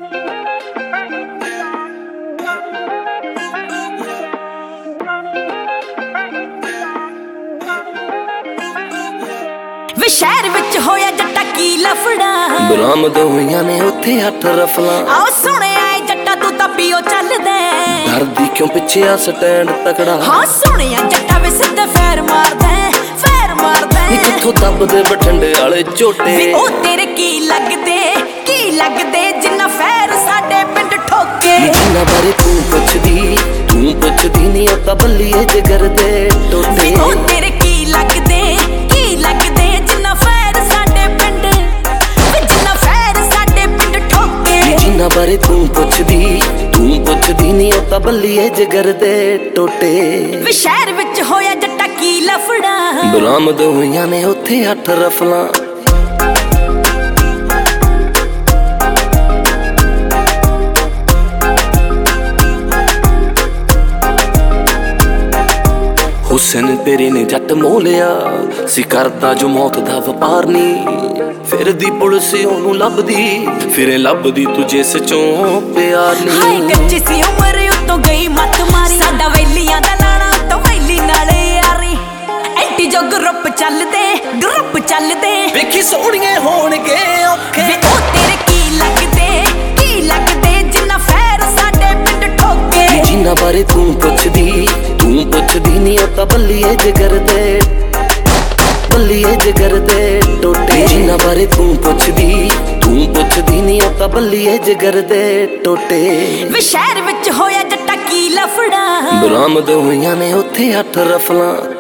वे शहर विच होया जट्टा की लफड़ा बरामद होईयां ने उत्थे 8 रफलां आओ सुने आए जट्टा तू तां पियो चल दे डरदी क्यों पिछे आ स्टैंड तकड़ा हाँ सुने जट्टा वे सिद्धे फैर मार दे किथों दबदे बठंडे वाले झोटे ओ तेरे की लगदे जिन्ना फैर साडे पिंड ठोके जिन्ना बारे तू पुछदी नी ओ तां बल्लीए जिगर दे टोटे ओ तेरे की लगदे जिन्ना फैर साडे पिंड ठोके जिन्ना बारे तू पुछदी नी ओ तां बल्लीए जिगर दे टोटे वे शहर विच होया जट्टा की लफड़ा बरामद होईयां ने उत्थे 8 रफलां हुसन तेरे ने जट मोलिया सी करदा जो मौत दा वपार नी फिर दी पुलिस ओनू लभदी फिर लभदी तुझे सचों प्यार नी हाय कच्ची सी उमर उतों गई मत मारी साडा वैलियां दा लाना तो वैली नाले यारी एंटी जो ग्रुप चलदे वेखी सोहणिए होणगे औखे वे ओ तेरे की लगदे जिन्ना फैर साडे पिंड ठोके जिन्ना बारे तू पुछदी नी ओ तां बल्लीए जिगर दे टोटे जिन्ना बारे तू पुछदी नी ओ तां बल्लीए जिगर दे टोटे वे शहर विच होया जट्टा की लफड़ा बरामद होईयां ने उत्थे 8 रफलां